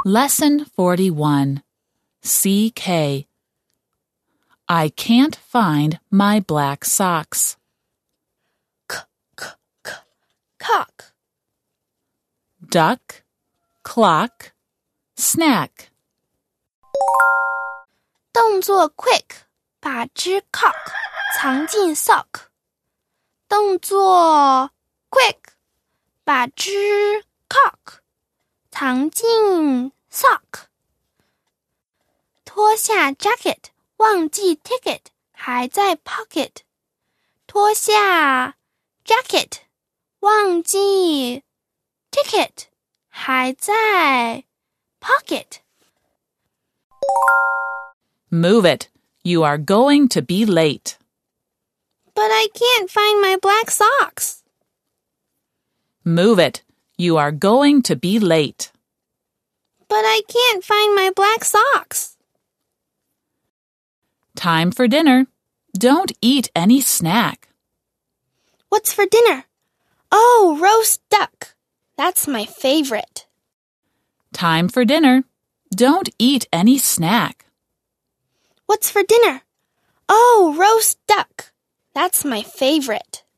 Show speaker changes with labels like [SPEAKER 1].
[SPEAKER 1] Lesson 41. CK. I can't find my black socks.
[SPEAKER 2] Cock.
[SPEAKER 1] Duck, clock, snack.
[SPEAKER 2] 动作 quick， 把只 cock 藏进 sock。动作 quick， 把只 cock 藏进 sock。脱下 jacket， 忘记 ticket， 还在 pocket。脱下 jacket， 忘记 ticket， 还在 pocket。
[SPEAKER 1] Move it. You are going to be late.
[SPEAKER 2] But I can't find my black socks.
[SPEAKER 1] Move it. You are going to be late.
[SPEAKER 2] But I can't find my black socks.
[SPEAKER 1] Time for dinner. Don't eat any snack.
[SPEAKER 2] What's for dinner? Oh, roast duck. That's my favorite.
[SPEAKER 1] Time for dinner. Don't eat any snack.
[SPEAKER 2] What's for dinner? Oh, roast duck. That's my favorite.